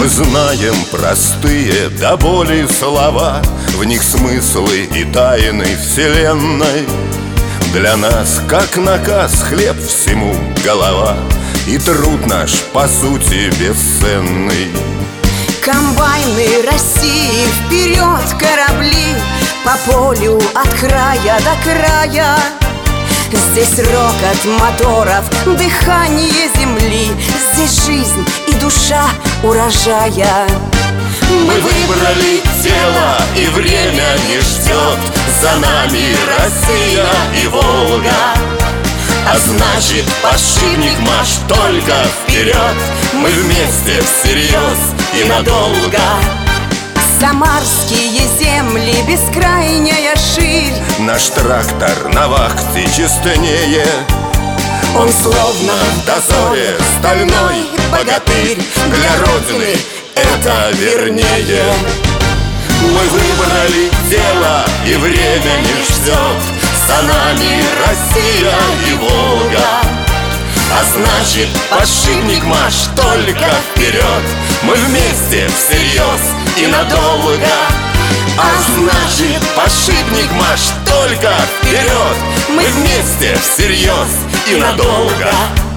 Мы знаем простые до боли слова, в них смыслы и тайны вселенной. Для нас, как наказ, хлеб всему голова, и труд наш, по сути, бесценный. Комбайны России, вперед корабли, по полю от края до края. Здесь рокот моторов, дыхание земли, здесь жизнь и душа урожая. Мы выбрали тело, и время не ждет. За нами Россия и Волга, а значит, подшипник марш только вперед. Мы вместе всерьез и надолго. Самарские земли, бескрайняя ширь, наш трактор на вахте чистенее. Он словно в дозоре стальной богатырь, для Родины это вернее. Мы выбрали дело, и время не ждет. За нами Россия и Волга, а значит, подшипник марш только вперед. Мы вместе всерьез и надолго. А значит, подшипник марш только вперед. Мы вместе всерьез и надолго.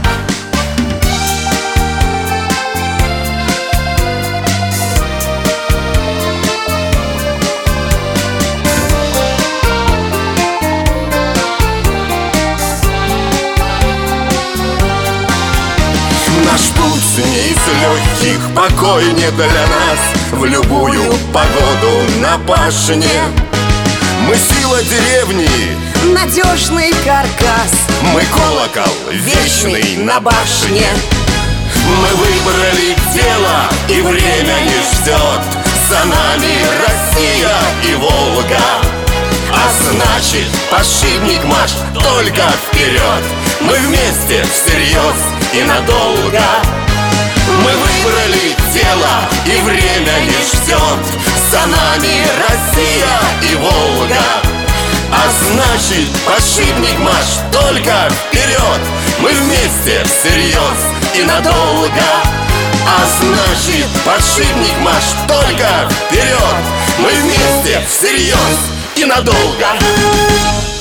Наш путь не из легких, покой не для нас. В любую погоду на пашне мы сила деревни, надежный каркас, мы колокол вечный на башне. Мы выбрали дело, и время не ждет. За нами Россия и Волга, а значит, подшипник марш только вперед. Мы вместе всерьез и надолго. Мы выбрали дело, и время не ждет. За нами Россия и Волга, а значит, подшипник марш только вперед. Мы вместе всерьез и надолго. А значит, подшипник марш только вперед. Мы вместе всерьез и надолго.